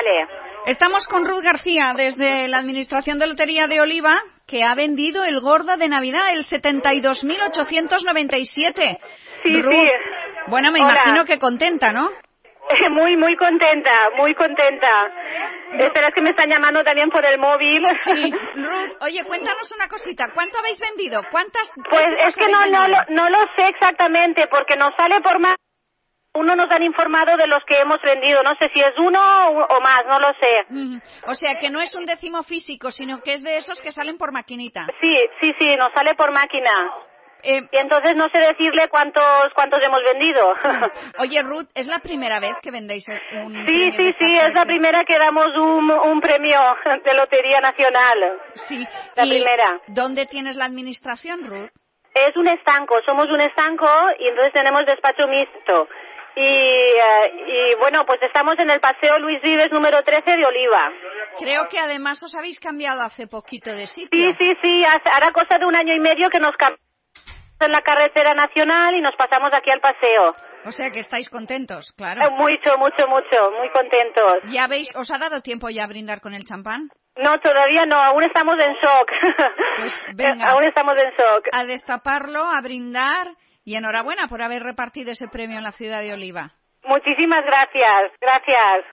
Vale. Estamos con Ruth García desde la Administración de Lotería de Oliva, que ha vendido el gordo de Navidad, el 72.897. Sí, Ruth, sí. bueno, me Hola. imagino que contenta, ¿no? Muy contenta, muy contenta. Espera, es que me están llamando también por el móvil. Sí, Ruth, oye, cuéntanos una cosita. ¿Cuánto habéis vendido? ¿Cuántas? Pues es que no no lo sé exactamente, porque nos sale por más. Uno nos han informado de los que hemos vendido. No sé si es uno o más, no lo sé. O sea, que no es un décimo físico, sino que es de esos que salen por maquinita. Sí, nos sale por máquina. Y entonces no sé decirle cuántos hemos vendido. Oye, Ruth, ¿es la primera vez que vendéis un Sí, premio de estas es la primera que damos un premio de Lotería Nacional. Sí. La primera. ¿Dónde tienes la administración, Ruth? Es un estanco, somos un estanco y entonces tenemos despacho mixto. Y bueno, pues estamos en el Paseo Luis Vives número 13 de Oliva. Creo que además os habéis cambiado hace poquito de sitio. Sí, hará cosa de 1 año y medio que nos cambiamos en la carretera nacional y nos pasamos aquí al paseo. O sea que estáis contentos, claro. Mucho, muy contentos. ¿Os ha dado tiempo ya a brindar con el champán? No, todavía no, aún estamos en shock. Pues venga, aún estamos en shock. A destaparlo, a brindar y enhorabuena por haber repartido ese premio en la ciudad de Oliva. Muchísimas gracias.